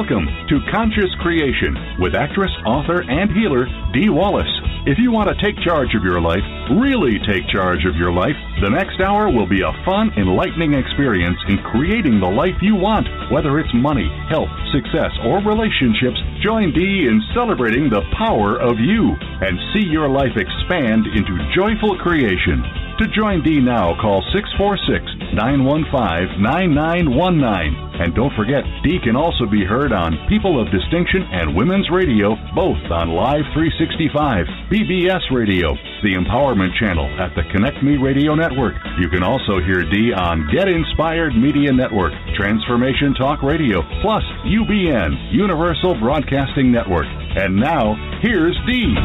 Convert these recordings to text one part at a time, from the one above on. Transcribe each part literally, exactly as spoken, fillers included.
Welcome to Conscious Creation with actress, author, and healer Dee Wallace. If you want to take charge of your life, really take charge of your life, the next hour will be a fun, enlightening experience in creating the life you want. Whether it's money, health, success, or relationships, join Dee in celebrating the power of you and see your life expand into joyful creation. To join Dee now, call six four six, nine one five, nine nine one nine. And don't forget, Dee can also be heard on People of Distinction and Women's Radio, both on Live three sixty-five, B B S Radio, the Empowerment Channel at the Connect Me Radio Network. You can also hear Dee on Get Inspired Media Network, Transformation Talk Radio, plus U B N, Universal Broadcasting Network. And now, here's Dee.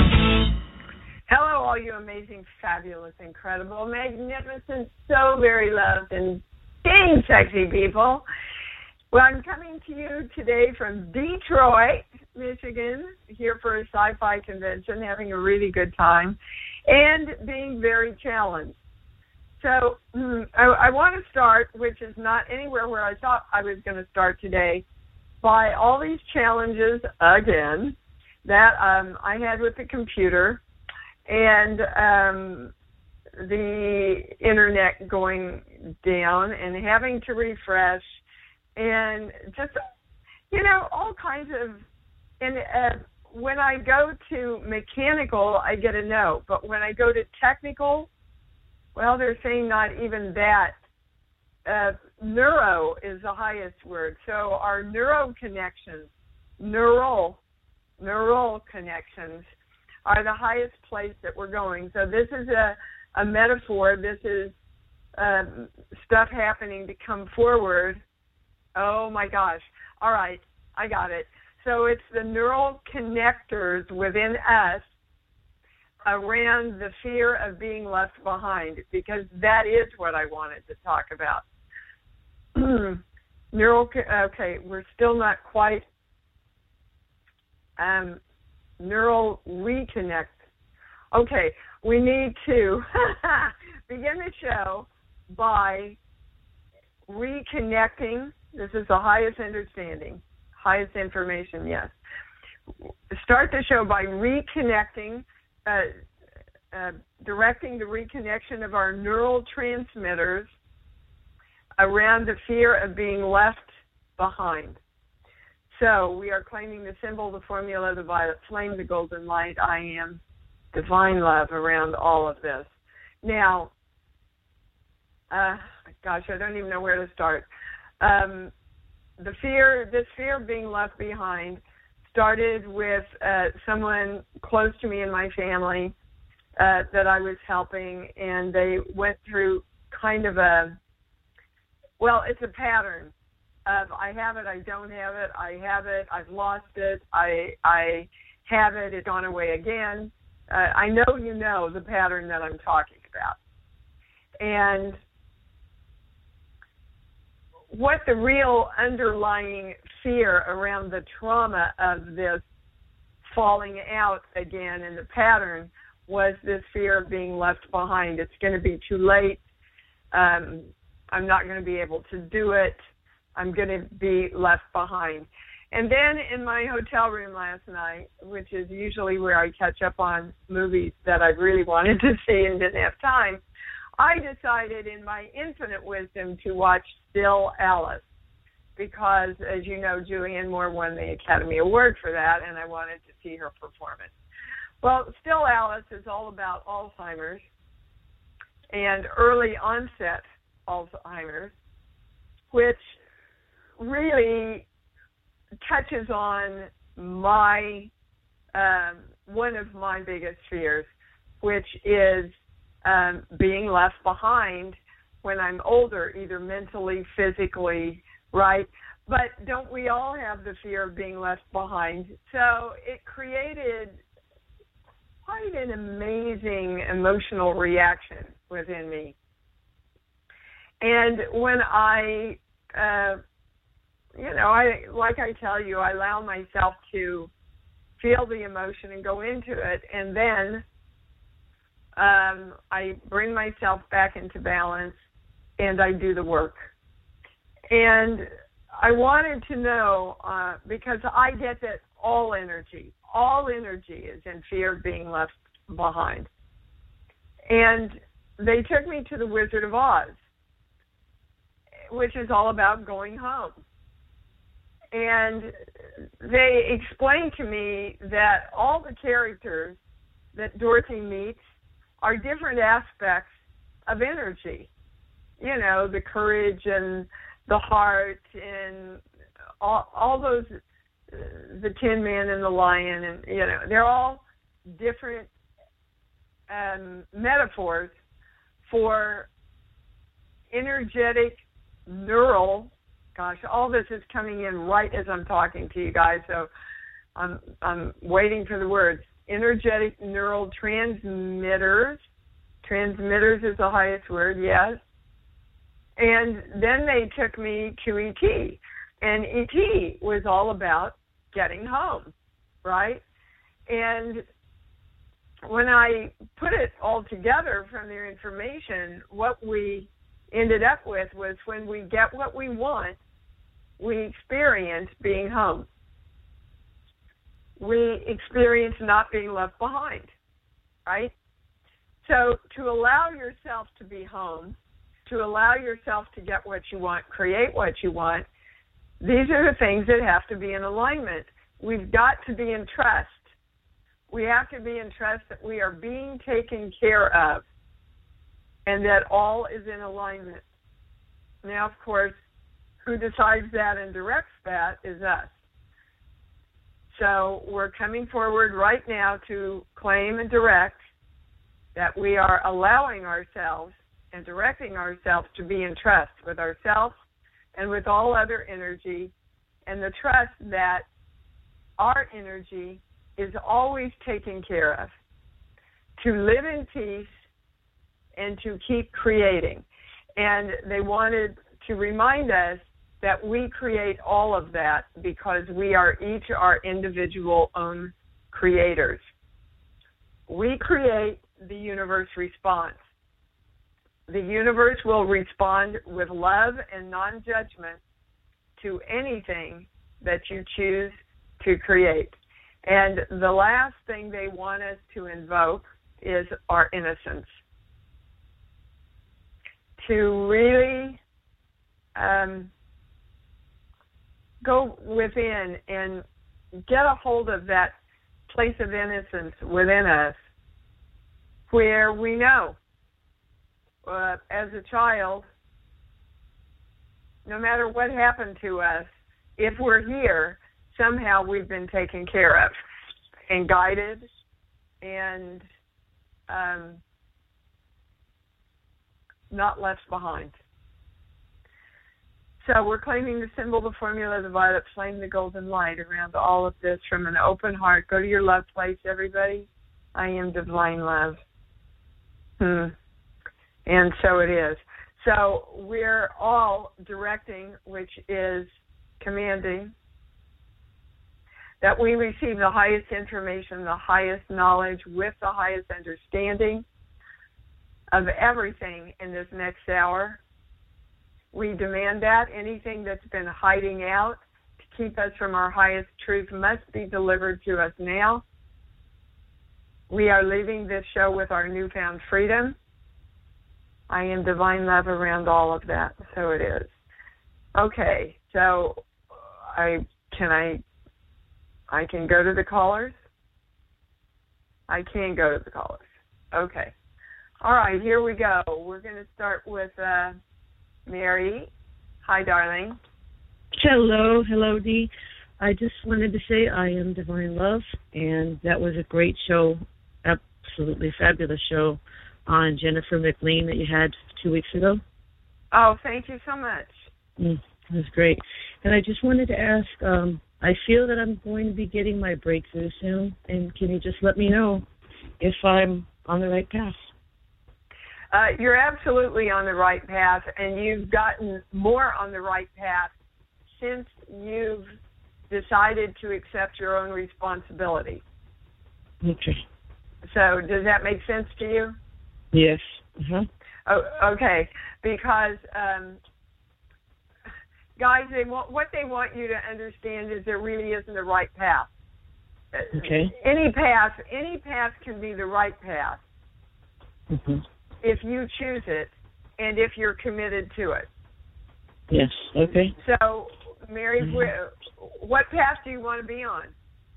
Hello, all you amazing, fabulous, incredible, magnificent, so very loved, and dang sexy people. Well, I'm coming to you today from Detroit, Michigan, here for a sci-fi convention, having a really good time, and being very challenged. So I, I want to start, which is not anywhere where I thought I was going to start today, by all these challenges, again, that um, I had with the computer, and um, the internet going down and having to refresh and just, you know, all kinds of, and uh, when I go to mechanical, I get a no. But when I go to technical, well, they're saying not even that. Uh, neuro is the highest word. So our neuro connections, neural, neural connections, are the highest place that we're going. So this is a, a metaphor. This is um, stuff happening to come forward. Oh, my gosh. All right, I got it. So it's the neural connectors within us around the fear of being left behind, because that is what I wanted to talk about. Neural, okay, we're still not quite... Um, neural reconnect. Okay, we need to begin the show by reconnecting. This is the highest understanding, highest information, yes. Start the show by reconnecting, uh, uh, directing the reconnection of our neural transmitters around the fear of being left behind. So we are claiming the symbol, the formula, the violet flame, the golden light, I am, divine love around all of this. Now, uh, gosh, I don't even know where to start. Um, the fear, this fear of being left behind started with uh, someone close to me in my family uh, that I was helping, and they went through kind of a, well, it's a pattern. Of I have it, I don't have it, I have it, I've lost it, I I have it, it's gone away again. Uh, I know you know the pattern that I'm talking about. And what the real underlying fear around the trauma of this falling out again in the pattern was this fear of being left behind. It's going to be too late. Um, I'm not going to be able to do it. I'm going to be left behind. And then in my hotel room last night, which is usually where I catch up on movies that I really wanted to see and didn't have time, I decided in my infinite wisdom to watch Still Alice because, as you know, Julianne Moore won the Academy Award for that, and I wanted to see her performance. Well, Still Alice is all about Alzheimer's and early onset Alzheimer's, which really touches on my um, one of my biggest fears, which is um, being left behind when I'm older, either mentally, physically, right? But don't we all have the fear of being left behind? So it created quite an amazing emotional reaction within me. And when I uh, You know, I like I tell you, I allow myself to feel the emotion and go into it, and then um, I bring myself back into balance, and I do the work. And I wanted to know, uh, because I get that all energy, all energy is in fear of being left behind. And they took me to the Wizard of Oz, which is all about going home. And they explained to me that all the characters that Dorothy meets are different aspects of energy. You know, the courage and the heart and all, all those, uh, the Tin Man and the Lion, and, you know, they're all different um, metaphors for energetic, neural, gosh, all this is coming in right as I'm talking to you guys, so I'm, I'm waiting for the words. Energetic neural transmitters. Transmitters is the highest word, yes. And then they took me to E T, and E T was all about getting home, right? And when I put it all together from their information, what we ended up with was when we get what we want, we experience being home. We experience not being left behind, right? So to allow yourself to be home, to allow yourself to get what you want, create what you want, these are the things that have to be in alignment. We've got to be in trust. We have to be in trust that we are being taken care of and that all is in alignment. Now, of course, who decides that and directs that is us. So we're coming forward right now to claim and direct that we are allowing ourselves and directing ourselves to be in trust with ourselves and with all other energy, and the trust that our energy is always taken care of, to live in peace and to keep creating. And they wanted to remind us that we create all of that because we are each our individual own creators. We create, the universe responds. The universe will respond with love and non-judgment to anything that you choose to create. And the last thing they want us to invoke is our innocence. To really um, go within and get a hold of that place of innocence within us where we know, uh, as a child, no matter what happened to us, if we're here, somehow we've been taken care of and guided and um, not left behind. So we're claiming the symbol, the formula, the violet flame, the golden light around all of this from an open heart. Go to your love place, everybody. I am divine love. Hmm. And so it is. So we're all directing, which is commanding, that we receive the highest information, the highest knowledge, with the highest understanding of everything in this next hour. We demand that. Anything that's been hiding out to keep us from our highest truth must be delivered to us now. We are leaving this show with our newfound freedom. I am divine love around all of that. So it is. Okay, so I can I I can go to the callers? I can go to the callers. Okay. All right, here we go. We're going to start with uh, Mary. Hi, darling. Hello. Hello, Dee. I just wanted to say I am divine love, and that was a great show, absolutely fabulous show on Jennifer McLean that you had two weeks ago. Oh, thank you so much. Mm, it was great. And I just wanted to ask, um, I feel that I'm going to be getting my breakthrough soon, and can you just let me know if I'm on the right path? Uh, you're absolutely on the right path, and you've gotten more on the right path since you've decided to accept your own responsibility. Okay. So does that make sense to you? Yes. Uh-huh. Oh, okay, because um, guys, they want what they want you to understand is there really isn't a right path. Okay. Any path, any path can be the right path Mm-hmm. if you choose it and if you're committed to it. Yes. Okay. So, Mary, mm-hmm. what path do you want to be on?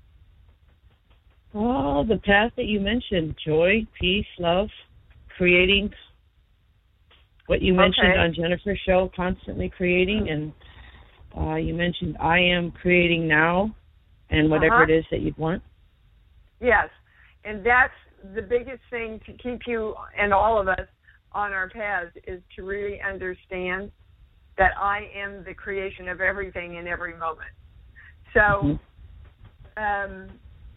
Oh, the path that you mentioned: joy, peace, love, creating. What you mentioned okay. on Jennifer's show, constantly creating, and uh, you mentioned I am creating now, and whatever uh-huh. it is that you'd want. Yes, and that's the biggest thing to keep you and all of us on our paths is to really understand that I am the creation of everything in every moment. So, mm-hmm. um,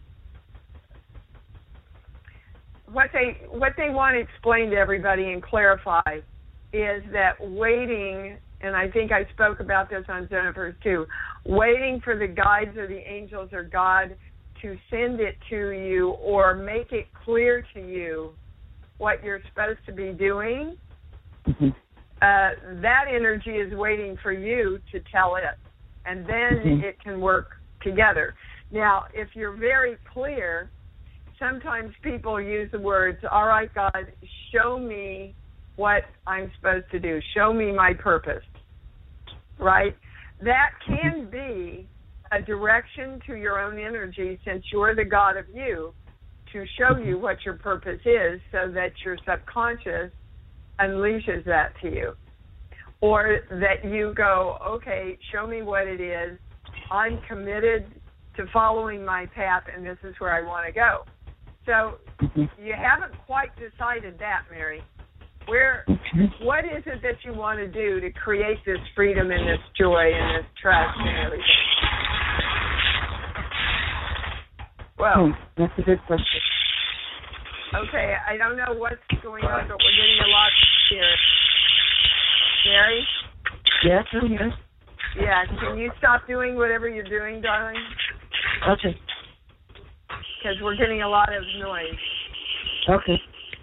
what they what they want to explain to everybody and clarify is that waiting, and I think I spoke about this on Jennifer's too, waiting for the guides or the angels or God to send it to you or make it clear to you what you're supposed to be doing, mm-hmm. uh, that energy is waiting for you to tell it, and then mm-hmm. it can work together. Now, if you're very clear, sometimes people use the words, all right, God, show me what I'm supposed to do. Show me my purpose, right? That can be a direction to your own energy, since you're the God of you, to show you what your purpose is so that your subconscious unleashes that to you. Or that you go, okay, show me what it is. I'm committed to following my path, and this is where I want to go. So you haven't quite decided that, Mary. Where, what is it that you want to do to create this freedom and this joy and this trust and everything? Well, oh, that's a good question. Okay, I don't know what's going on, but we're getting a lot here. Mary? Yes, I'm here. Yeah, can you stop doing whatever you're doing, darling? Okay. Because we're getting a lot of noise. Okay.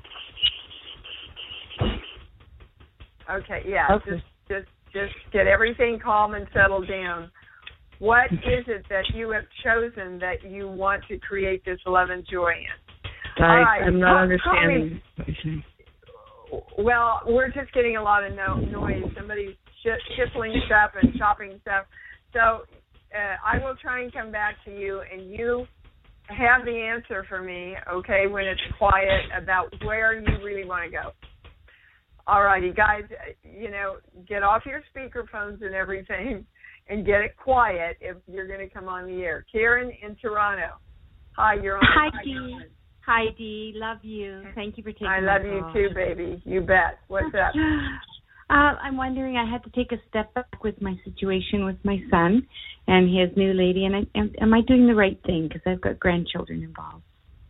Okay, yeah, okay. just just just get everything calm and settle down. What is it that you have chosen that you want to create this love and joy in? I, All right, I'm not call, understanding. Call well, we're just getting a lot of no, noise. Somebody's sh- shuffling stuff and chopping stuff. So uh, I will try and come back to you, and you have the answer for me, okay, when it's quiet, about where you really want to go. All righty, guys, you know, get off your speaker phones and everything and get it quiet if you're going to come on the air. Karen in Toronto. Hi, you're on. Hi, Dee. Hi, Dee. Love you. Thank you for taking I my love call. you too, baby. You bet. What's up? Uh, I'm wondering, I had to take a step back with my situation with my son and his new lady, and I, am, am I doing the right thing? Because I've got grandchildren involved.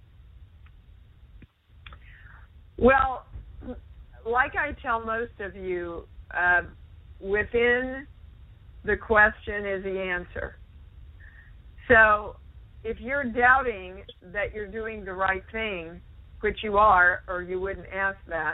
Well, like I tell most of you, uh, within the question is the answer. So if you're doubting that you're doing the right thing, which you are, or you wouldn't ask that,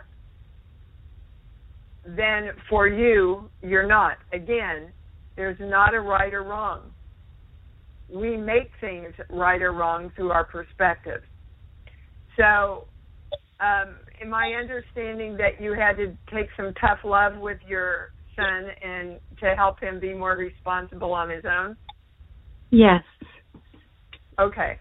then for you, you're not. Again, there's not a right or wrong. We make things right or wrong through our perspective. So um, am I understanding that you had to take some tough love with your son and to help him be more responsible on his own? Yes. Okay.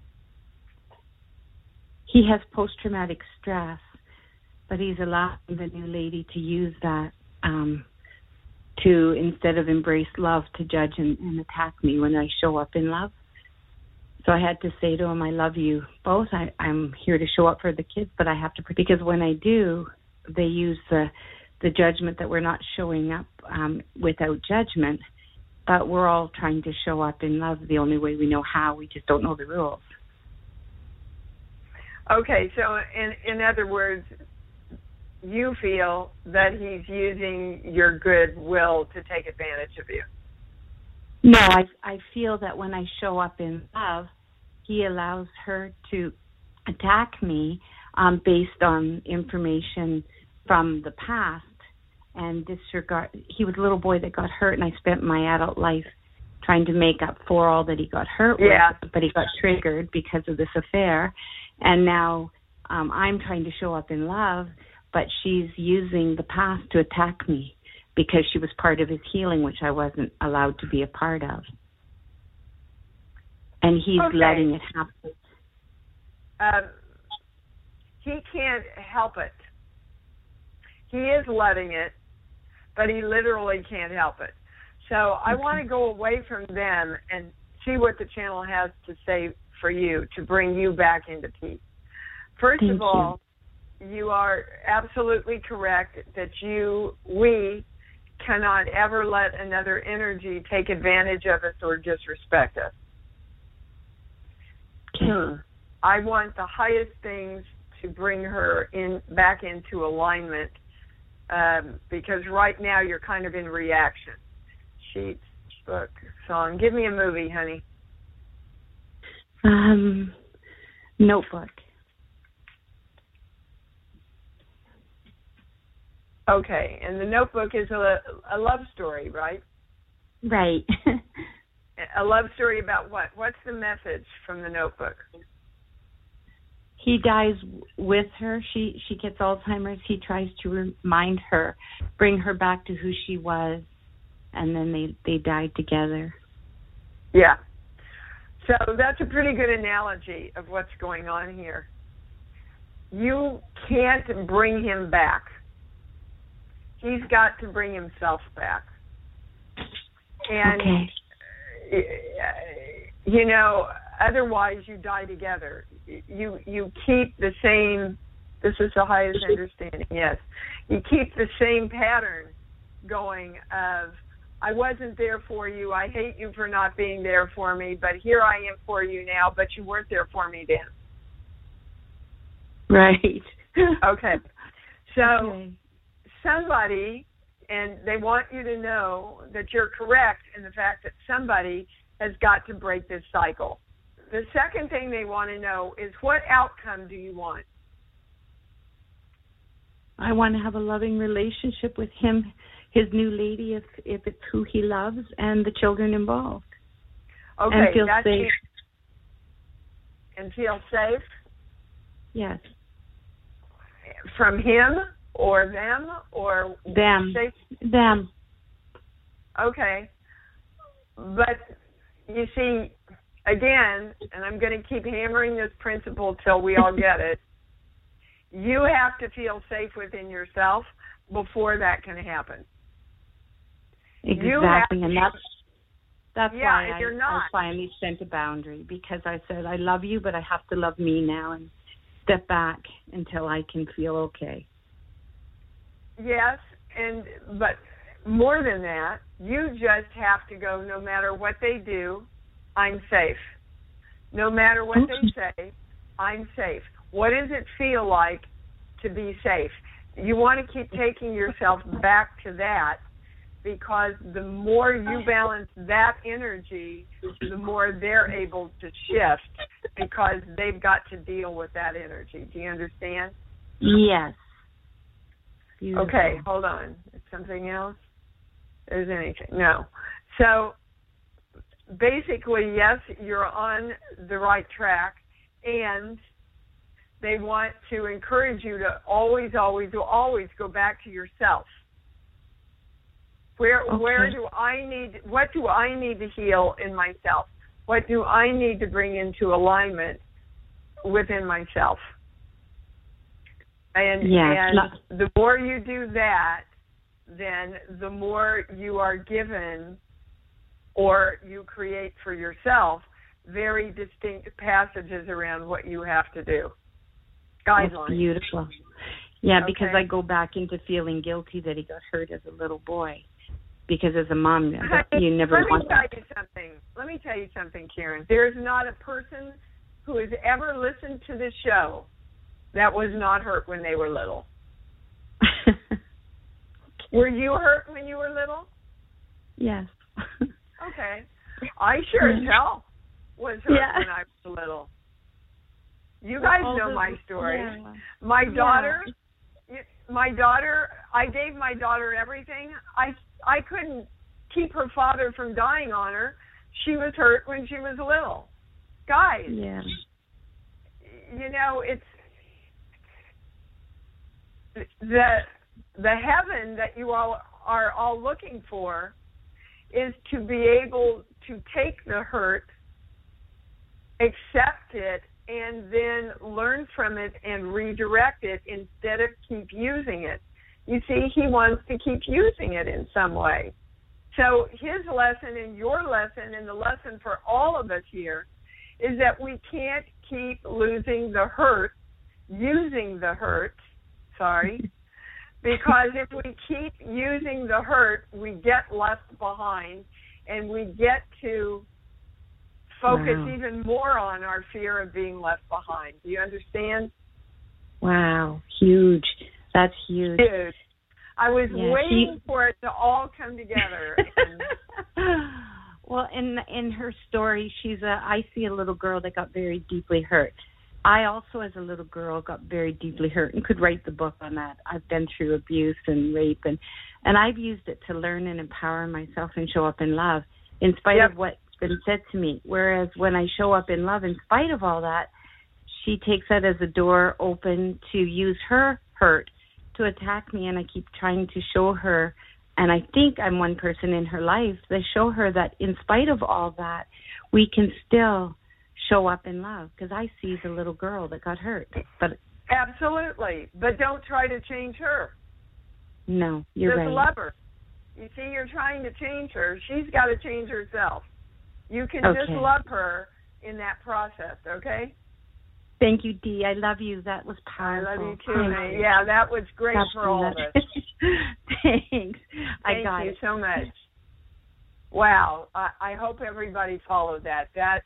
He has post-traumatic stress, but he's allowing the new lady to use that um, to, instead of embrace love, to judge and, and attack me when I show up in love. So I had to say to him, I love you both. I, I'm here to show up for the kids, but I have to, because when I do, they use the, the judgment that we're not showing up um, without judgment, but we're all trying to show up in love the only way we know how. We just don't know the rules. Okay, so in, in other words, you feel that he's using your goodwill to take advantage of you. No, I, I feel that when I show up in love, he allows her to attack me um, based on information from the past and disregard. He was a little boy that got hurt, and I spent my adult life trying to make up for all that he got hurt yeah. with, but he got triggered because of this affair. And now um, I'm trying to show up in love, but she's using the past to attack me because she was part of his healing, which I wasn't allowed to be a part of. And he's okay. letting it happen. Um, he can't help it. He is letting it, but he literally can't help it. So I okay. want to go away from them and see what the channel has to say for you to bring you back into peace. First Thank of all, you. you are absolutely correct that you, we, cannot ever let another energy take advantage of us or disrespect us. Okay. I want the highest things to bring her in back into alignment, um, because right now you're kind of in reaction. Sheets, book, song. Give me a movie, honey. Um, Notebook. Okay, and the Notebook is a, a love story, right? Right. A love story about what? What's the message from the Notebook? He dies with her. She she gets Alzheimer's. He tries to remind her, bring her back to who she was, and then they, they died together. Yeah. So that's a pretty good analogy of what's going on here. You can't bring him back. He's got to bring himself back. And, okay. you know, otherwise you die together. You you keep the same, this is the highest understanding, yes. You keep the same pattern going of, I wasn't there for you, I hate you for not being there for me, but here I am for you now, but you weren't there for me then. Right. Okay. So okay. somebody, and they want you to know that you're correct in the fact that somebody has got to break this cycle. The second thing they want to know is, what outcome do you want? I want to have a loving relationship with him, his new lady, if if it's who he loves, and the children involved. Okay, and feel that's safe. It. And feel safe? Yes. From him or them or them? Safe? Them. Okay. But you see, again, and I'm going to keep hammering this principle till we all get it, you have to feel safe within yourself before that can happen. Exactly, and that's that's yeah, why I, you're not. I finally sent a boundary, because I said, I love you, but I have to love me now and step back until I can feel okay. Yes, and but more than that, you just have to go, no matter what they do, I'm safe. No matter what they say, I'm safe. What does it feel like to be safe? You want to keep taking yourself back to that, because the more you balance that energy, the more they're able to shift, because they've got to deal with that energy. Do you understand? Yes. Beautiful. Okay, hold on. Something else? There's anything? No. So basically, yes, you're on the right track, and they want to encourage you to always, always, always go back to yourself. Where okay. where do I need, what do I need to heal in myself? What do I need to bring into alignment within myself? And, yeah, and not- the more you do that, then the more you are given, or you create for yourself, very distinct passages around what you have to do. Guidelines. That's beautiful. Yeah, okay. because I go back into feeling guilty that he got hurt as a little boy. Because as a mom, you never Let want me tell that. you something. Let me tell you something, Karen. There's not a person who has ever listened to this show that was not hurt when they were little. Were you hurt when you were little? Yes. Okay. I sure as hell was hurt yeah. when I was little. You guys well, know the, my story. Yeah. My daughter, yeah. you, my daughter, I gave my daughter everything. I, I couldn't keep her father from dying on her. She was hurt when she was little. Guys, yeah. you know, it's the the heaven that you all are all looking for is to be able to take the hurt, accept it, and then learn from it and redirect it instead of keep using it. You see, he wants to keep using it in some way. So his lesson and your lesson and the lesson for all of us here is that we can't keep losing the hurt, using the hurt, sorry, because if we keep using the hurt, we get left behind and we get to focus wow. even more on our fear of being left behind. Do you understand? Wow, huge. That's huge. Huge. I was yeah, waiting she... for it to all come together. And... well, in in her story, she's a. I see a little girl that got very deeply hurt. I also, as a little girl, got very deeply hurt and could write the book on that. I've been through abuse and rape, and and I've used it to learn and empower myself and show up in love, in spite yep. of what's been said to me. Whereas when I show up in love, in spite of all that, she takes that as a door open to use her hurt to attack me, and I keep trying to show her, and I think I'm one person in her life, to show her that in spite of all that, we can still show up in love, because I see the little girl that got hurt. But absolutely, but don't try to change her. No, you're just right. love her. You see, you're trying to change her. She's got to change herself. You can okay. just love her in that process, okay? Thank you, Dee. I love you. That was powerful. I love you too, May. Yeah, that was great That's for all of us. Thanks. I Thank got you it. so much. Wow. I, I hope everybody followed that. That,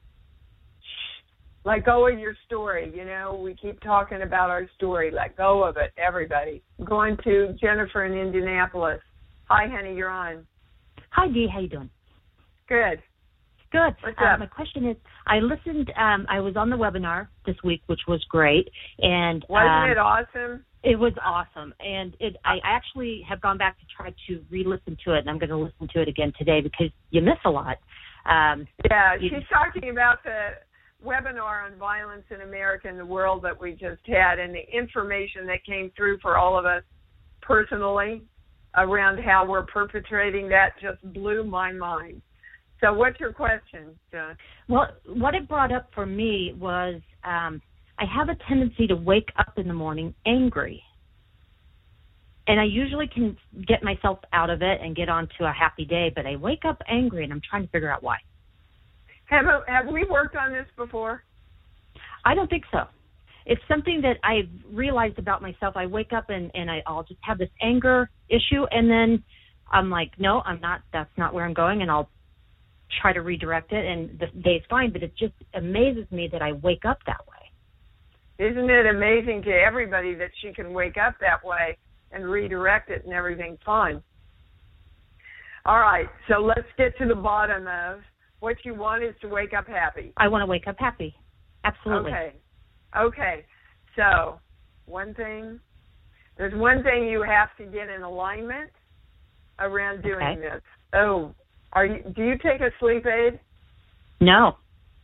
let go of your story. You know, we keep talking about our story. Let go of it, everybody. I'm going to Jennifer in Indianapolis. Hi, honey. You're on. Hi, Dee. How you doing? Good. Good. What's uh, up? My question is, I listened, um, I was on the webinar this week, which was great. And Wasn't um, it awesome? It was awesome. And it, I actually have gone back to try to re-listen to it, and I'm going to listen to it again today because you miss a lot. Um, yeah, you, she's talking about the webinar on violence in America and the world that we just had, and the information that came through for all of us personally around how we're perpetrating that just blew my mind. So what's your question, John? Well, what it brought up for me was um, I have a tendency to wake up in the morning angry. And I usually can get myself out of it and get on to a happy day, but I wake up angry, and I'm trying to figure out why. Have, have we worked on this before? I don't think so. It's something that I've realized about myself. I wake up and, and I, I'll just have this anger issue, and then I'm like, no, I'm not. That's not where I'm going, and I'll try to redirect it, and the day's fine, but it just amazes me that I wake up that way. Isn't it amazing to everybody that she can wake up that way and redirect it and everything's fine? All right, so let's get to the bottom of what you want is to wake up happy. I want to wake up happy. Absolutely. Okay. Okay. So one thing, there's one thing you have to get in alignment around doing okay. this. Oh, Are you, do you take a sleep aid? No.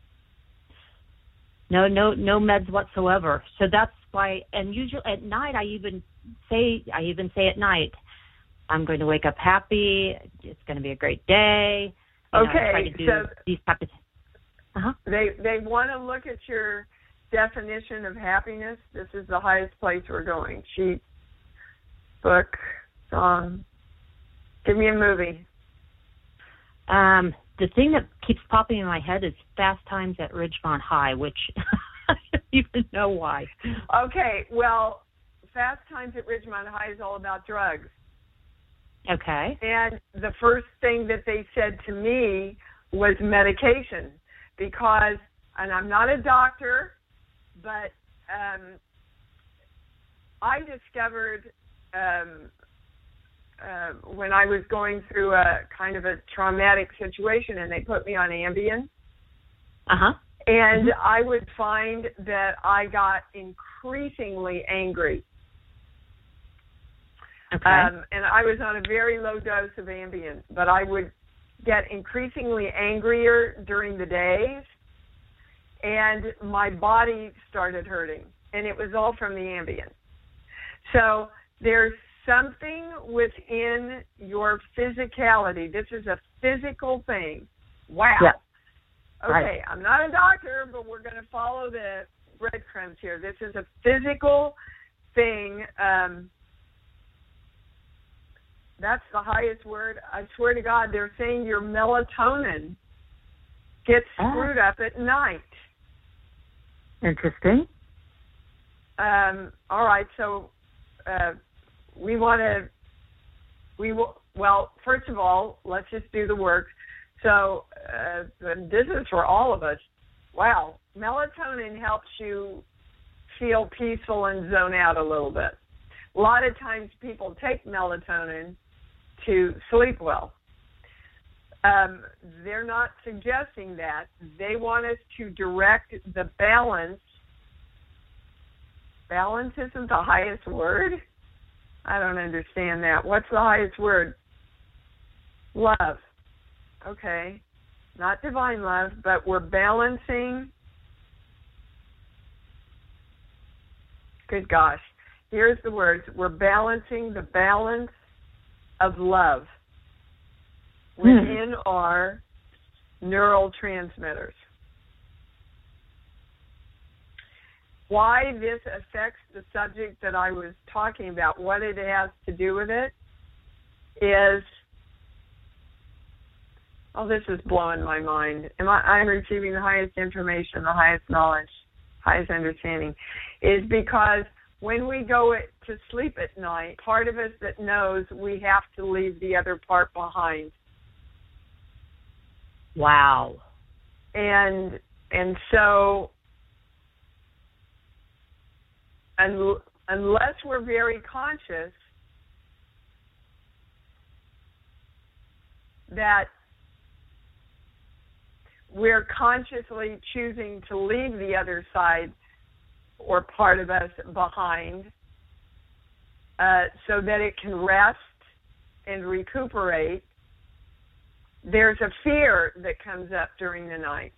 No, no, no meds whatsoever. So that's why, and usually at night I even say, I even say at night, I'm going to wake up happy. It's going to be a great day. You know, okay, I try to do so these type of. Uh-huh. They they want to look at your definition of happiness. This is the highest place we're going. Sheet, book, song. Give me a movie. Um, the thing that keeps popping in my head is Fast Times at Ridgemont High, which I don't even know why. Okay, well, Fast Times at Ridgemont High is all about drugs. Okay. And the first thing that they said to me was medication, because, and I'm not a doctor, but um, I discovered um, uh, when I was going through a kind of a traumatic situation, and they put me on Ambien. Uh-huh. And mm-hmm. I would find that I got increasingly angry. Okay. Um, and I was on a very low dose of Ambien, but I would get increasingly angrier during the days, and my body started hurting, and it was all from the Ambien. So there's something within your physicality. This is a physical thing. Wow. Yeah. Okay, Right. I'm not a doctor, but we're going to follow the breadcrumbs here. This is a physical thing. Um, that's the highest word. I swear to God, they're saying your melatonin gets Oh. screwed up at night. Interesting. Um, all right, so uh, we want to, we will, well, first of all, let's just do the work. So uh, this is for all of us. Wow, melatonin helps you feel peaceful and zone out a little bit. A lot of times people take melatonin to sleep well. Um, they're not suggesting that. They want us to direct the balance. Balance isn't the highest word? I don't understand that. What's the highest word? Love. Okay. Not divine love, but we're balancing. Good gosh. Here's the words. We're balancing the balance of love within hmm. our neural transmitters. Why this affects the subject that I was talking about, what it has to do with it, is, oh, this is blowing my mind. Am I, I'm receiving the highest information, the highest knowledge, highest understanding, is because when we go to sleep at night, part of us that knows we have to leave the other part behind. Wow. And and so un, unless we're very conscious that we're consciously choosing to leave the other side or part of us behind uh, so that it can rest and recuperate, there's a fear that comes up during the night.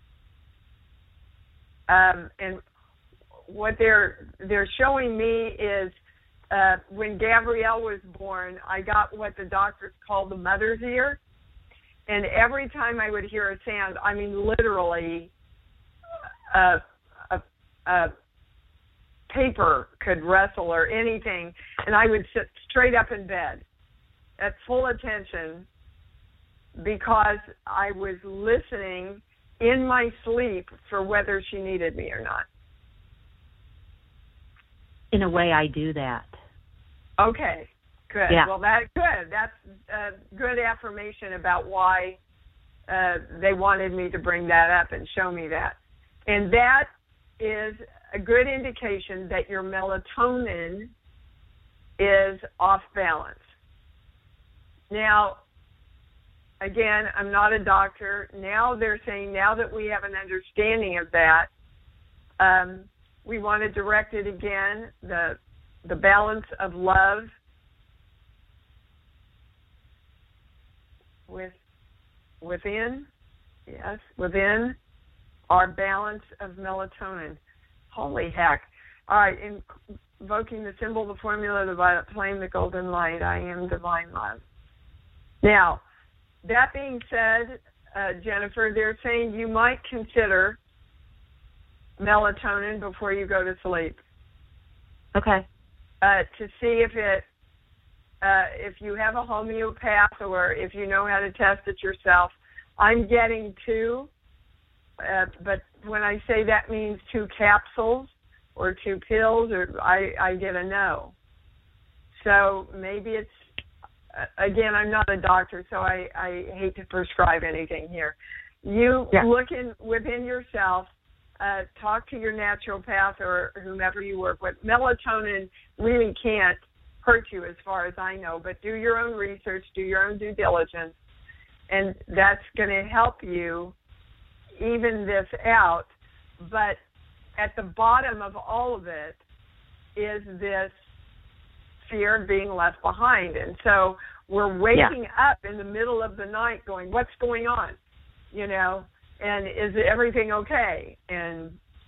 Um, and what they're they're showing me is uh, when Gabrielle was born, I got what the doctors call the mother's ear. And every time I would hear a sound, I mean literally a, a, a paper could rustle or anything, and I would sit straight up in bed at full attention because I was listening in my sleep for whether she needed me or not. In a way, I do that. Okay, good. Yeah. Well, that good. That's a good affirmation about why uh, they wanted me to bring that up and show me that. And that is a good indication that your melatonin is off balance. Now, again, I'm not a doctor. Now they're saying, now that we have an understanding of that, um, we want to direct it again, the the balance of love with within, yes, within our balance of melatonin. Holy heck. All right, invoking the symbol, the formula, the violet flame, the golden light, I am divine love. Now, that being said, uh, Jennifer, they're saying you might consider melatonin before you go to sleep. Okay. Uh, to see if it, uh, if you have a homeopath or if you know how to test it yourself. I'm getting two, uh, but when I say that means two capsules or two pills, or I, I get a no. So maybe it's, uh, again, I'm not a doctor, so I, I hate to prescribe anything here. You yeah. look in, within yourself, uh, talk to your naturopath or whomever you work with. Melatonin really can't hurt you as far as I know, but do your own research, do your own due diligence, and that's going to help you even this out. But at the bottom of all of it is this fear of being left behind. And so we're waking yeah. up in the middle of the night going, what's going on? You know, and is everything okay? And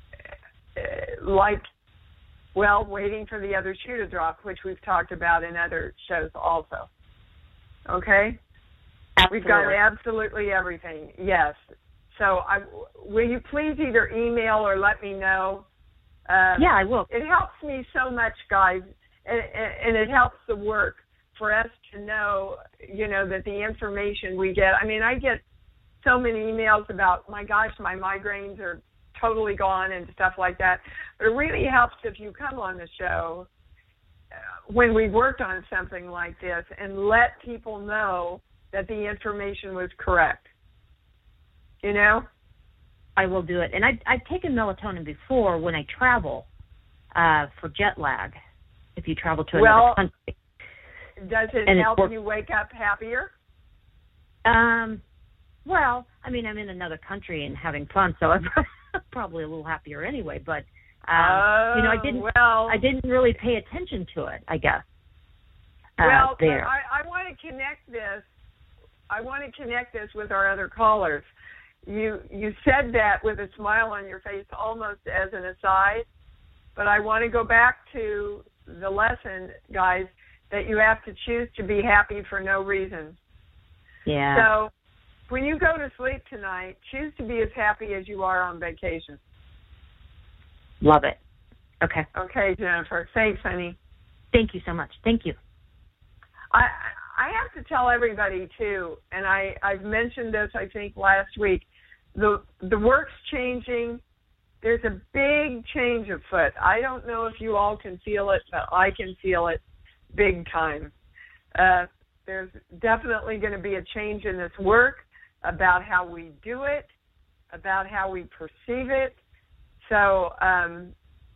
uh, like, well, waiting for the other shoe to drop, which we've talked about in other shows also. Okay? Absolutely. We've got absolutely everything, yes. So I, will you please either email or let me know? Um, yeah, I will. It helps me so much, guys, and, and it helps the work for us to know, you know, that the information we get. I mean, I get so many emails about, my gosh, my migraines are totally gone and stuff like that. But it really helps if you come on the show uh, when we've worked on something like this and let people know that the information was correct. You know? I will do it. And I, I've taken melatonin before when I travel uh, for jet lag, if you travel to another well, country. Does it and help you wake up happier? Um, well, I mean, I'm in another country and having fun, so I'm probably a little happier anyway. But um, oh, you know, I didn't. Well, I didn't really pay attention to it, I guess. Uh, well, there. I, I want to connect this. I want to connect this with our other callers. You you said that with a smile on your face, almost as an aside. But I want to go back to the lesson, guys, that you have to choose to be happy for no reason. Yeah. So when you go to sleep tonight, choose to be as happy as you are on vacation. Love it. Okay. Okay, Jennifer. Thanks, honey. Thank you so much. Thank you. I I have to tell everybody, too, and I, I've mentioned this, I think, last week, the the work's changing. There's a big change afoot. I don't know if you all can feel it, but I can feel it big time. Uh, there's definitely going to be a change in this work about how we do it, about how we perceive it. So um,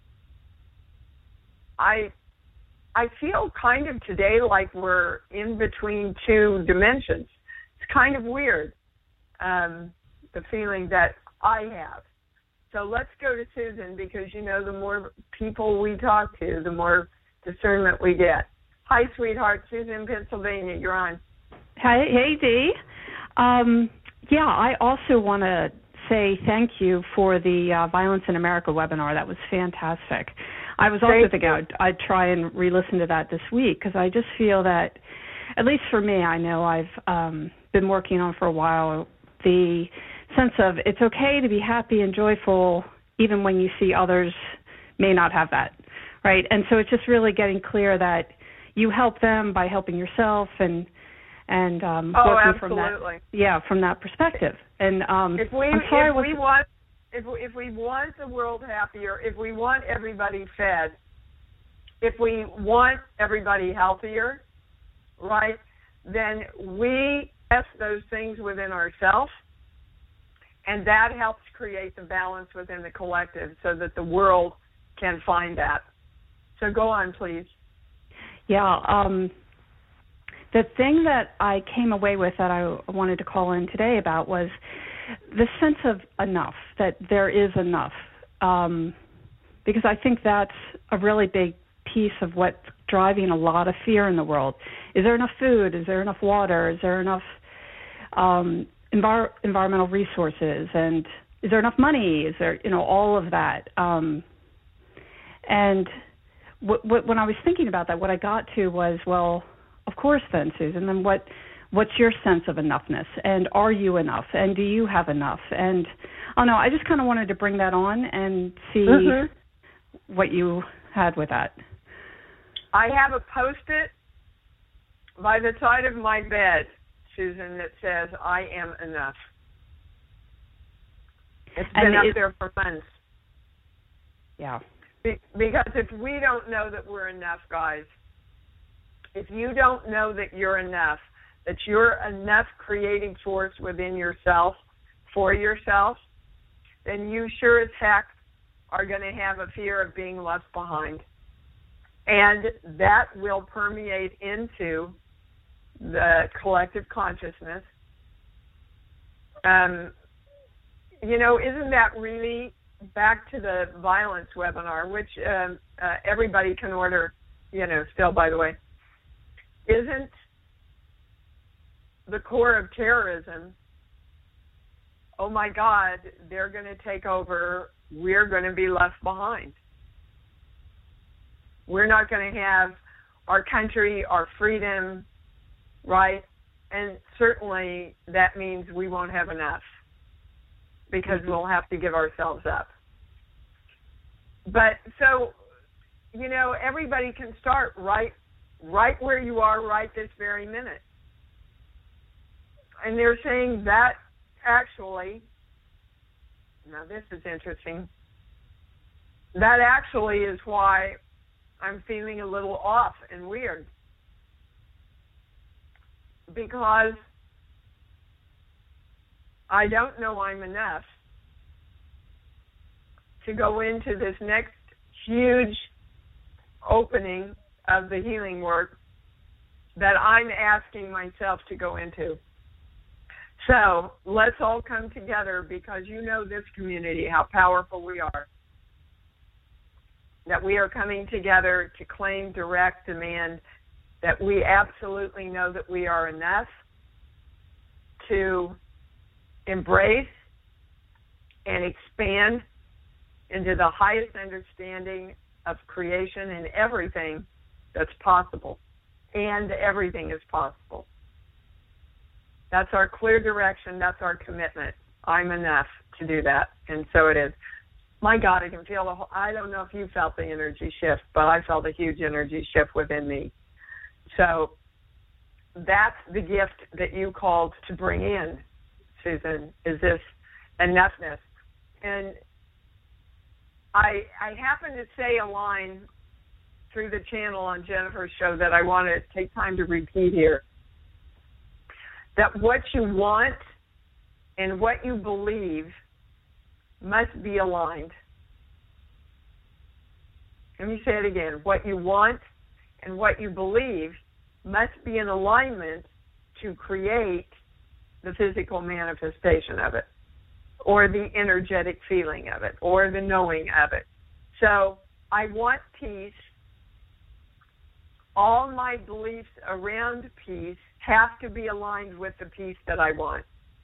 I I feel kind of today like we're in between two dimensions. It's kind of weird, um, the feeling that I have. So let's go to Susan, because, you know, the more people we talk to, the more discernment we get. Hi, sweetheart. Susan in Pennsylvania, you're on. Hi, hey, Dee. Um, yeah, I also want to say thank you for the uh, Violence in America webinar. That was fantastic. I was also Thank thinking I'd, I'd try and re-listen to that this week, because I just feel that, at least for me, I know I've um, been working on for a while, the sense of it's okay to be happy and joyful even when you see others may not have that, right? And so it's just really getting clear that you help them by helping yourself and and um, oh, working absolutely. from that, yeah, from that perspective. And um, if we I'm sorry, if we want if we, if we want the world happier, if we want everybody fed, if we want everybody healthier, right? Then we test those things within ourselves. And that helps create the balance within the collective so that the world can find that. So go on, please. Yeah. Um, the thing that I came away with that I wanted to call in today about was the sense of enough, that there is enough. Um, because I think that's a really big piece of what's driving a lot of fear in the world. Is there enough food? Is there enough water? Is there enough um Envir- environmental resources, and is there enough money? Is there, you know, all of that? Um, and w- w- when I was thinking about that, what I got to was, well, of course then, Susan, then what, what's your sense of enoughness? And are you enough? And do you have enough? And I don't know, I just kind of wanted to bring that on and see mm-hmm. what you had with that. I have a Post-it by the side of my bed, Susan, that says, I am enough. It's been and up it, there for months. Yeah. Be- because if we don't know that we're enough, guys, if you don't know that you're enough, that you're enough creating force within yourself, for yourself, then you sure as heck are going to have a fear of being left behind. And that will permeate into the collective consciousness. Um, you know, isn't that really back to the violence webinar, which um, uh, everybody can order you know, still, by the way, isn't the core of terrorism, oh my God, they're going to take over, we're going to be left behind. We're not going to have our country, our freedom, right? And certainly that means we won't have enough because we'll have to give ourselves up. But so, you know, everybody can start right, right where you are right this very minute. And they're saying that actually, now this is interesting, that actually is why I'm feeling a little off and weird. Because I don't know I'm enough to go into this next huge opening of the healing work that I'm asking myself to go into. So let's all come together, because you know this community, how powerful we are, that we are coming together to claim, direct, demand that we absolutely know that we are enough to embrace and expand into the highest understanding of creation and everything that's possible. And everything is possible. That's our clear direction. That's our commitment. I'm enough to do that. And so it is. My God, I can feel the whole, I don't know if you felt the energy shift, but I felt a huge energy shift within me. So that's the gift that you called to bring in, Susan, is this enoughness. And I I happen to say a line through the channel on Jennifer's show that I want to take time to repeat here. That what you want and what you believe must be aligned. Let me say it again. What you want and what you believe must be in alignment to create the physical manifestation of it, or the energetic feeling of it, or the knowing of it. So I want peace. All my beliefs around peace have to be aligned with the peace that I want.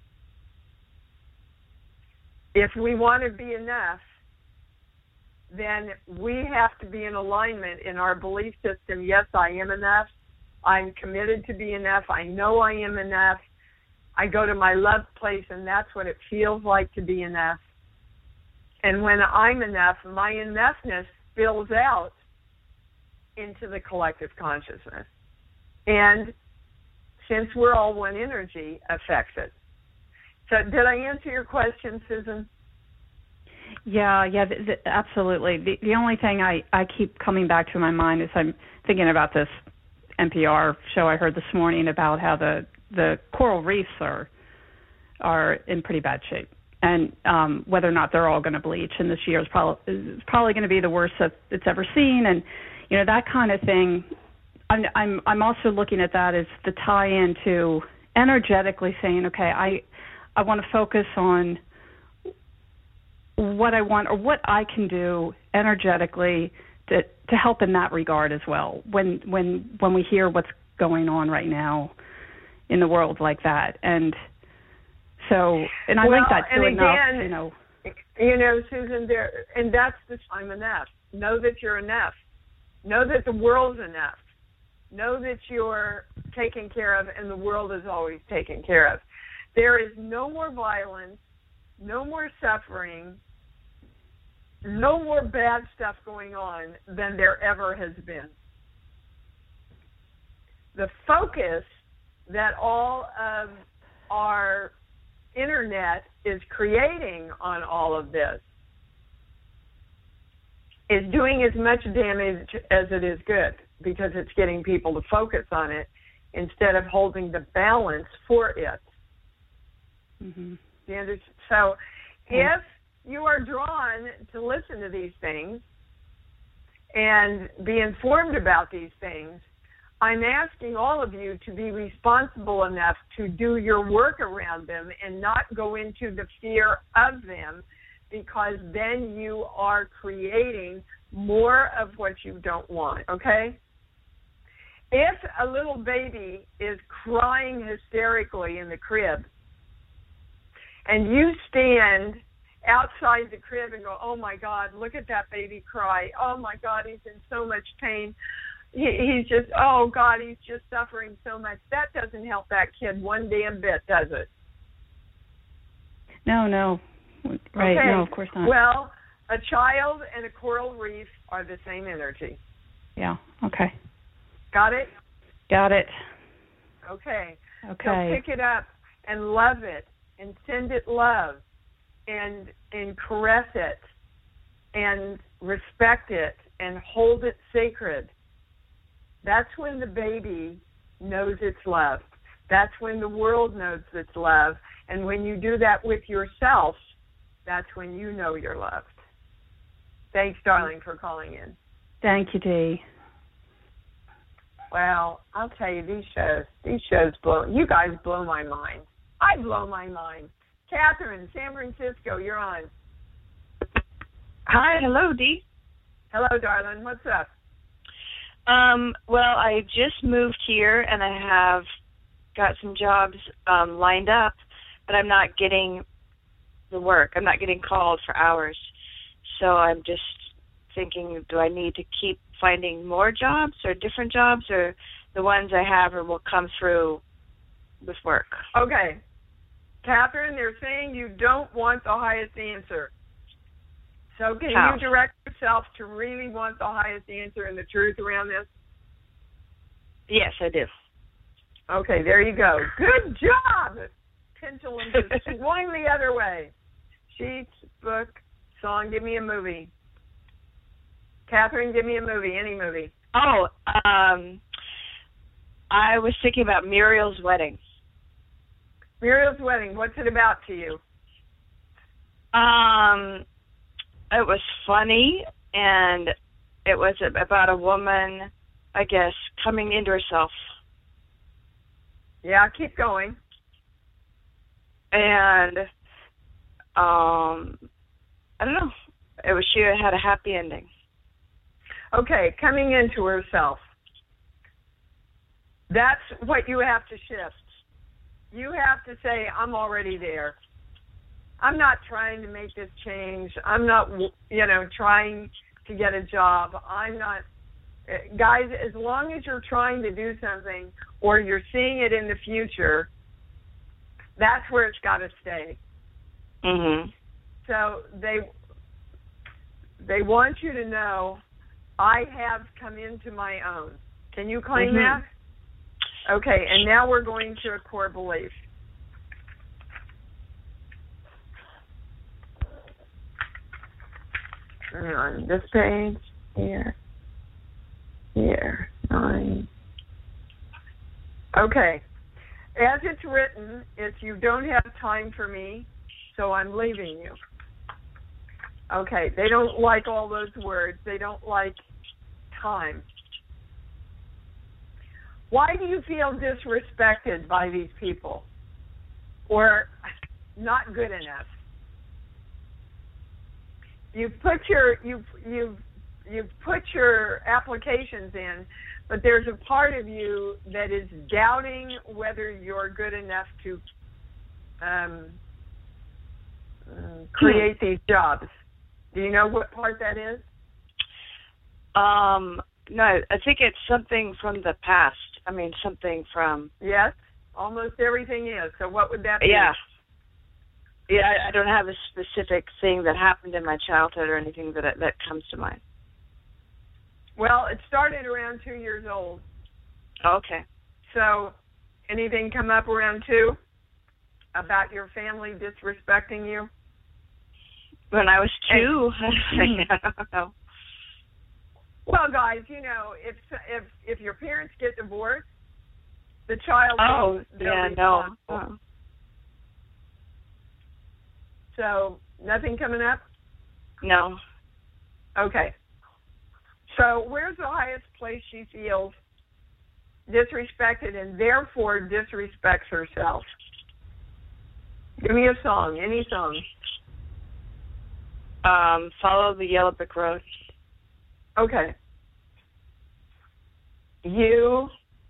If we want to be enough, then we have to be in alignment in our belief system. Yes, I am enough. I'm committed to be enough. I know I am enough. I go to my love place, and that's what it feels like to be enough. And when I'm enough, my enoughness spills out into the collective consciousness. And since we're all one energy, affects it. So did I answer your question, Susan? Yeah, yeah, th- th- absolutely. The, the only thing I, I keep coming back to in my mind is I'm thinking about this N P R show I heard this morning about how the, the coral reefs are are in pretty bad shape, and um, whether or not they're all going to bleach. And this year is probably is probably going to be the worst that it's ever seen. And you know, that kind of thing. I'm I'm I'm also looking at that as the tie-in to energetically saying, okay, I I want to focus on what I want or what I can do energetically to to help in that regard as well. When when when we hear what's going on right now in the world like that, and so and I well, think that too and enough, again, you know. You know, Susan, there, and that's the I'm enough. Know that you're enough. Know that the world's enough. Know that you're taken care of, and the world is always taken care of. There is no more violence, no more suffering, no more bad stuff going on than there ever has been. The focus that all of our internet is creating on all of this is doing as much damage as it is good, because it's getting people to focus on it instead of holding the balance for it. Mm-hmm. So if you are drawn to listen to these things and be informed about these things, I'm asking all of you to be responsible enough to do your work around them and not go into the fear of them, because then you are creating more of what you don't want, okay? if a little baby is crying hysterically in the crib, and you stand outside the crib and go, oh, my God, look at that baby cry. Oh, my God, he's in so much pain. He, he's just, oh, God, he's just suffering so much. That doesn't help that kid one damn bit, does it? No, no. Right, okay. no, of course not. Well, a child and a coral reef are the same energy. Yeah, okay. Got it? Got it. Okay. Okay. So pick it up and love it and send it love and and caress it and respect it and hold it sacred. That's when the baby knows it's loved. That's when the world knows it's loved. And when you do that with yourself, that's when you know you're loved. Thanks, darling, for calling in. Thank you, Dee. Well, I'll tell you, these shows, these shows blow, you guys blow my mind. I blow my mind. Catherine, San Francisco, you're on. Hi, hello, Dee. Hello, darling. What's up? Um, well, I just moved here, and I have got some jobs um, lined up, but I'm not getting the work. I'm not getting called for hours. So I'm just thinking, do I need to keep finding more jobs or different jobs, or the ones I have or will come through with work? Okay. Catherine, they're saying you don't want the highest answer. So can How? you direct yourself to really want the highest answer and the truth around this? Yes, I do. Okay, there you go. Good job. Pendulum just swung the other way. Sheets, book, song, give me a movie. Catherine, give me a movie, any movie. Oh, um, I was thinking about Muriel's Wedding. Muriel's Wedding, what's it about to you? Um, it was funny, and it was about a woman, I guess, coming into herself. Yeah, keep going. And, um, I don't know. It was, she had a happy ending. Okay, coming into herself. That's what you have to shift. You have to say, I'm already there. I'm not trying to make this change. I'm not, you know, trying to get a job. I'm not, guys, as long as you're trying to do something or you're seeing it in the future, that's where it's got to stay. Mm-hmm. So they they want you to know, I have come into my own. Can you claim mm-hmm. that? Okay, and now we're going to a core belief. On this page, here, here, nine. Okay. As it's written, it's you don't have time for me, so I'm leaving you. Okay, they don't like all those words. They don't like time. Why do you feel disrespected by these people or not good enough? You've put your you've you've you've put your applications in, but there's a part of you that is doubting whether you're good enough to um, uh, create these jobs. Do you know what part that is? Um, no, I think it's something from the past. I mean, something from... Yes, almost everything is. So what would that be? Yeah. Yeah, I, I don't have a specific thing that happened in my childhood or anything that that comes to mind. Well, it started around two years old. Okay. So anything come up around two about your family disrespecting you? When I was two, I don't know. Well, guys, you know, if if if your parents get divorced, the child oh yeah no. Oh. So nothing coming up? No. Okay. So where's the highest place she feels disrespected and therefore disrespects herself? Give me a song, any song. Um, Follow the Yellow Brick Road. Okay. you,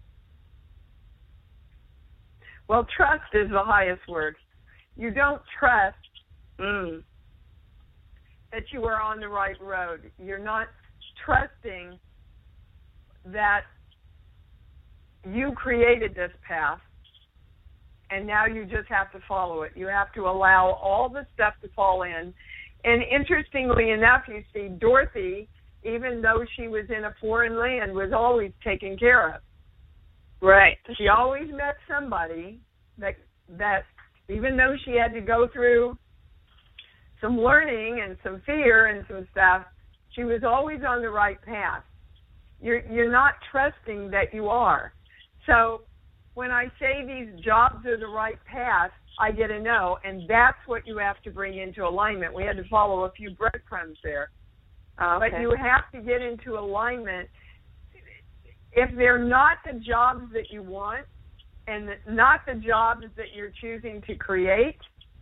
well, trust is the highest word. You don't trust mm, that you are on the right road. You're not trusting that you created this path, and now you just have to follow it. You have to allow all the stuff to fall in. And interestingly enough, you see Dorothy, even though she was in a foreign land, was always taken care of. Right. She always met somebody that, that even though she had to go through some learning and some fear and some stuff, she was always on the right path. You're, you're not trusting that you are. So when I say these jobs are the right path, I get a no, and that's what you have to bring into alignment. We had to follow a few breadcrumbs there. Oh, okay. But you have to get into alignment. If they're not the jobs that you want and not the jobs that you're choosing to create,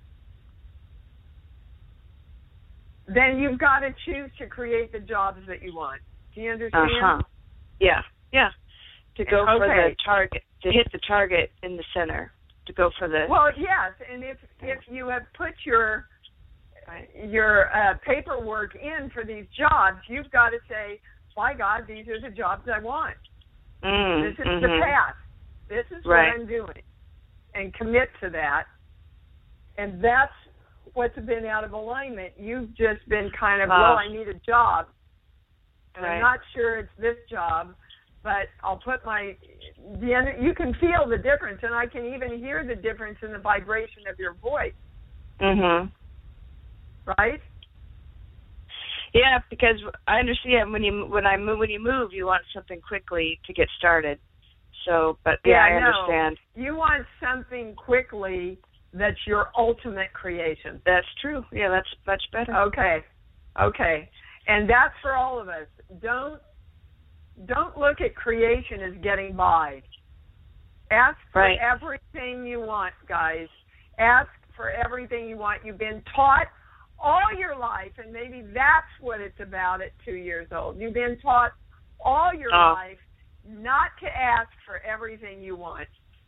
then you've got to choose to create the jobs that you want. Do you understand? Uh-huh. Yeah, yeah. To go okay. for the target, to hit the target in the center, to go for the... Well, yes, and if if you have put your your uh, paperwork in for these jobs, you've got to say, by God, these are the jobs I want. Mm, this is mm-hmm. the path. This is right. what I'm doing. And commit to that. And that's what's been out of alignment. You've just been kind of, uh, well, I need a job. And right. I'm not sure it's this job, but I'll put my, the you can feel the difference, and I can even hear the difference in the vibration of your voice. Mm-hmm. Right? Yeah, because I understand when you when I move when you move, you want something quickly to get started. So, but yeah, yeah I no. understand. You want something quickly that's your ultimate creation. That's true. Yeah, that's much better. Okay, okay, and that's for all of us. Don't don't look at creation as getting by. Ask for right. everything you want, guys. Ask for everything you want. You've been taught all your life, and maybe that's what it's about at two years old. You've been taught all your oh. life not to ask for everything you want.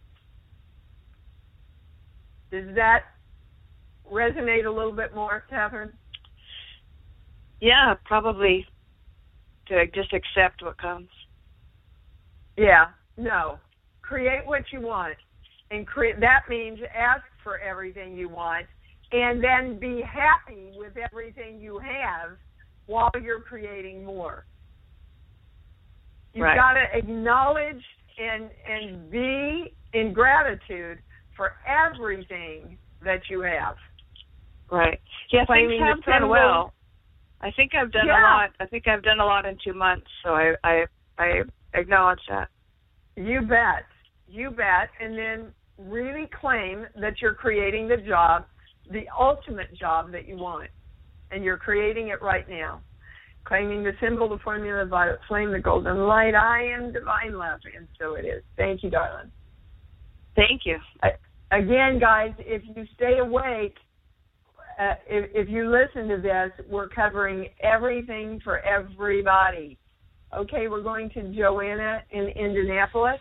Does that resonate a little bit more, Catherine? Yeah, probably. To just accept what comes. Yeah, no. Create what you want. And create, that means ask for everything you want, and then be happy with everything you have while you're creating more. You've right. got to acknowledge and and be in gratitude for everything that you have. Right. Yeah, things have done well. I think I've done yeah. a lot. I think I've done a lot in two months, so I, I I acknowledge that. You bet. You bet. And then really claim that you're creating the job, the ultimate job that you want. And you're creating it right now. Claiming the symbol, the formula, violet flame, the golden light. I am divine love. And so it is. Thank you, darling. Thank you. I, again, guys, if you stay awake, Uh, if, if you listen to this, we're covering everything for everybody. Okay, we're going to Joanna in Indianapolis.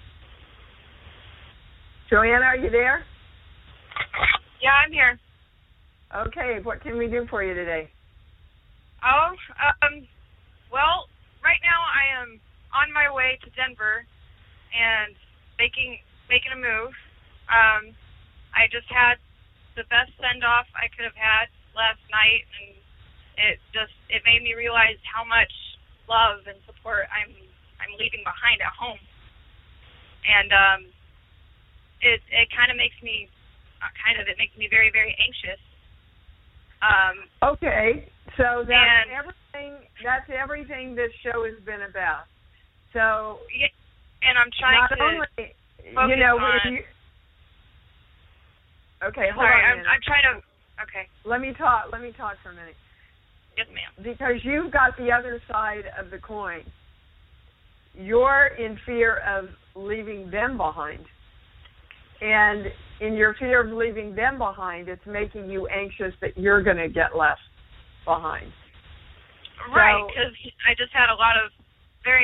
Joanna, are you there? Yeah, I'm here. Okay, what can we do for you today? Oh, um, well, right now I am on my way to Denver and making making a move. Um, I just had the best send-off I could have had last night, and it just it made me realize how much love and support I'm I'm leaving behind at home, and um, it it kind of makes me uh, kind of it makes me very very anxious. Um, okay, so that's and, everything. That's everything this show has been about. So, yeah, and I'm trying not to only, focus you know, on. if you, Okay, hold Sorry, on a I'm, minute. I'm trying to. Okay. Let me talk. Let me talk for a minute. Yes, ma'am. Because you've got the other side of the coin. You're in fear of leaving them behind, and in your fear of leaving them behind, it's making you anxious that you're going to get left behind. Right, So, because I just had a lot of very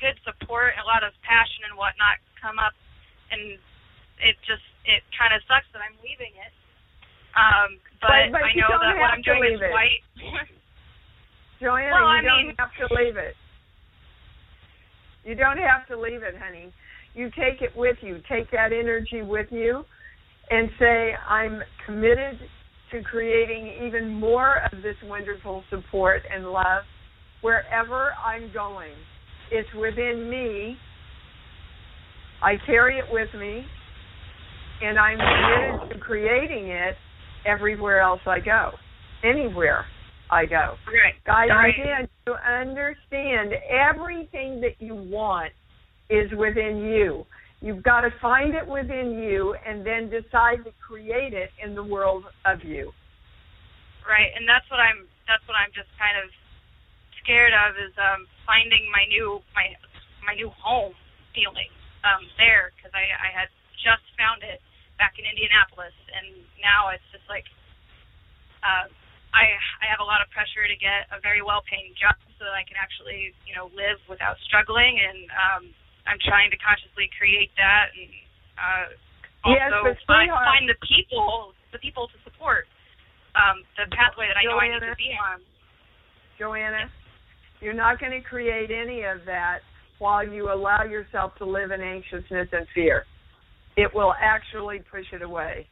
good support, a lot of passion and whatnot come up, and it just it kind of sucks that I'm leaving it. Um, but, but, but I know that what I'm doing is it. right. Joanna, well, you I don't mean, have to leave it. You don't have to leave it, honey. You take it with you. Take that energy with you and say, I'm committed to creating even more of this wonderful support and love wherever I'm going. It's within me. I carry it with me, and I'm committed to creating it everywhere else I go, anywhere I go. Right. Guys, right. again, to understand everything that you want is within you. You've got to find it within you and then decide to create it in the world of you. Right, and that's what I'm. That's what I'm just kind of scared of is um, finding my new my my new home feeling um, there, because I, I had just found it back in Indianapolis, and now it's just like uh, I I have a lot of pressure to get a very well paying job so that I can actually you know live without struggling, and um, I'm trying to consciously create that, and uh, also yes, find, find the people the people to support um, the pathway that I know Joanna, I need to be on. Joanna, you're not going to create any of that while you allow yourself to live in anxiousness and fear. It will actually push it away.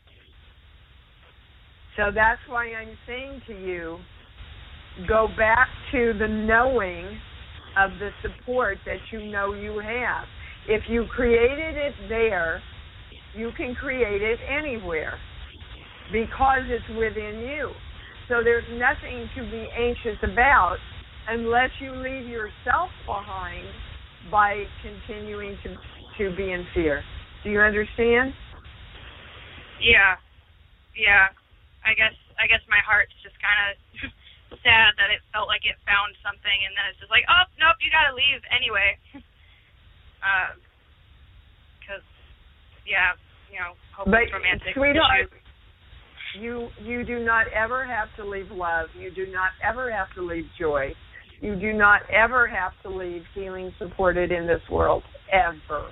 So that's why I'm saying to you, go back to the knowing of the support that you know you have. If you created it there, you can create it anywhere because it's within you. So there's nothing to be anxious about unless you leave yourself behind by continuing to to be in fear. Do you understand? Yeah, yeah. I guess I guess my heart's just kind of sad that it felt like it found something, and then it's just like, oh nope, you gotta leave anyway. Because uh, yeah, you know, hope but, it's romantic sweetheart, issues. You you do not ever have to leave love. You do not ever have to leave joy. You do not ever have to leave feeling supported in this world, ever.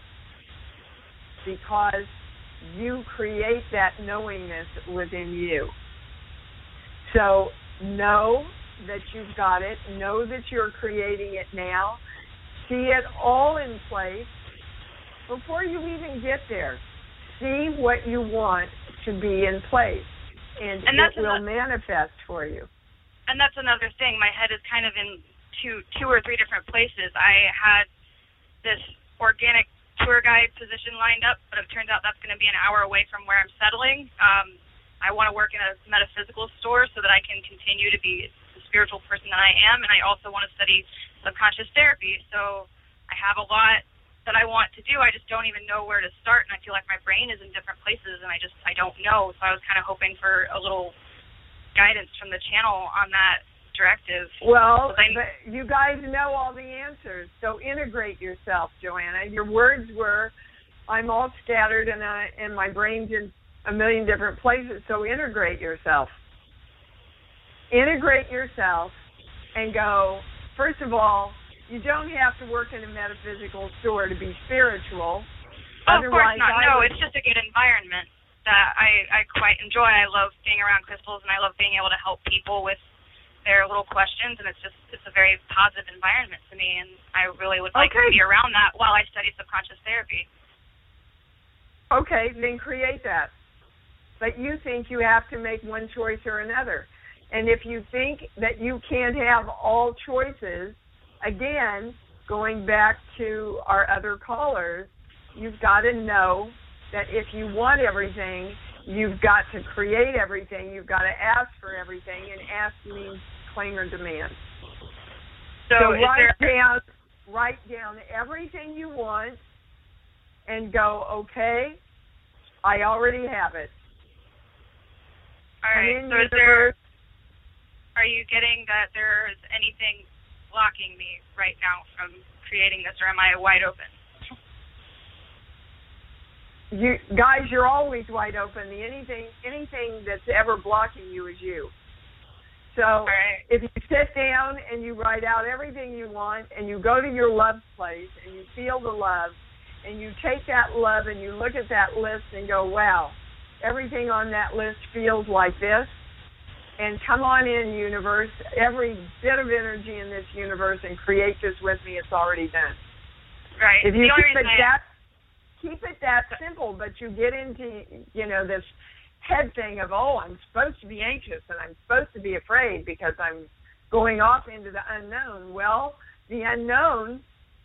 Because you create that knowingness within you. So know that you've got it. Know that you're creating it now. See it all in place before you even get there. See what you want to be in place. And, and that's it will another, manifest for you. And that's another thing. My head is kind of in two, two or three different places. I had this organic tour guide position lined up, but it turns out that's going to be an hour away from where I'm settling. Um, I want to work in a metaphysical store so that I can continue to be the spiritual person that I am, and I also want to study subconscious therapy. So I have a lot that I want to do. I just don't even know where to start, and I feel like my brain is in different places, and I just I don't know. So I was kind of hoping for a little guidance from the channel on that directive. Well, I, but you guys know all the answers, so integrate yourself, Joanna. Your words were, I'm all scattered, and I and my brain's in a million different places, so integrate yourself. Integrate yourself and go, first of all, you don't have to work in a metaphysical store to be spiritual. Oh, of course not. I no, would... it's just a good environment that I, I quite enjoy. I love being around crystals, and I love being able to help people with their little questions, and it's just it's a very positive environment to me, and I really would like okay. to be around that while I study subconscious therapy. Okay, then create that. But you think you have to make one choice or another. And if you think that you can't have all choices, again, going back to our other callers, you've got to know that if you want everything, you've got to create everything. You've got to ask for everything, and ask means claim or demand. So, so is write there... down, write down everything you want, and go, okay, I already have it. All right. So is there? Are you getting that there's anything blocking me right now from creating this, or am I wide open? You guys, you're always wide open. The anything anything that's ever blocking you is you. So right. if you sit down and you write out everything you want and you go to your love place and you feel the love and you take that love and you look at that list and go, wow, everything on that list feels like this, and come on in, universe, every bit of energy in this universe, and create this with me. It's already done. Right. If you the keep it, that, keep it that simple, but you get into, you know, this head thing of, oh, I'm supposed to be anxious and I'm supposed to be afraid because I'm going off into the unknown. Well, the unknown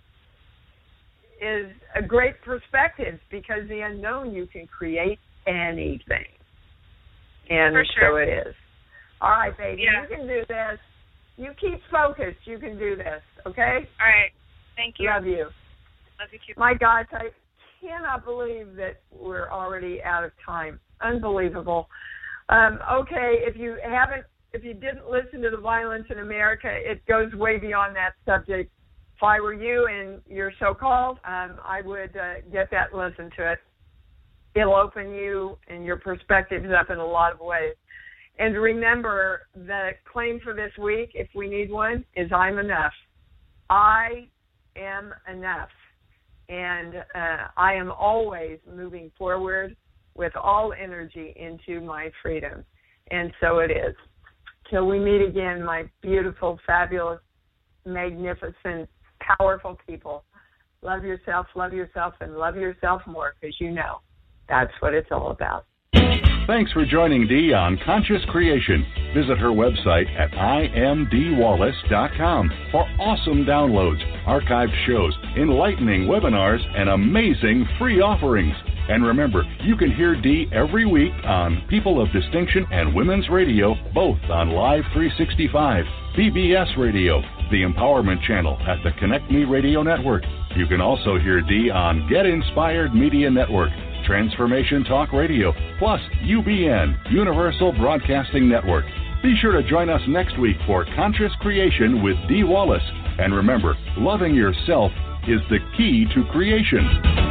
is a great perspective because the unknown, you can create anything. And For sure. so it is. All right, baby, yeah. you can do this. You keep focused. You can do this, okay? All right. Thank you. Love you. Love you too. My gosh, I cannot believe that we're already out of time. Unbelievable. Um, okay, if you haven't, if you didn't listen to the Violence in America, it goes way beyond that subject. If I were you and you're so-called, um, I would uh, get that and listen to it. It'll open you and your perspectives up in a lot of ways. And remember, the claim for this week, if we need one, is I'm enough. I am enough. And uh, I am always moving forward with all energy into my freedom. And so it is. Till we meet again, my beautiful, fabulous, magnificent, powerful people. Love yourself, love yourself, and love yourself more, because you know that's what it's all about. Thanks for joining Dee on Conscious Creation. Visit her website at I am Dee Wallace dot com for awesome downloads, archived shows, enlightening webinars, and amazing free offerings. And remember, you can hear Dee every week on People of Distinction and Women's Radio, both on Live three sixty-five, P B S Radio, the Empowerment Channel at the Connect Me Radio Network. You can also hear Dee on Get Inspired Media Network, Transformation Talk Radio, plus U B N, Universal Broadcasting Network. Be sure to join us next week for Conscious Creation with Dee Wallace. And remember, loving yourself is the key to creation.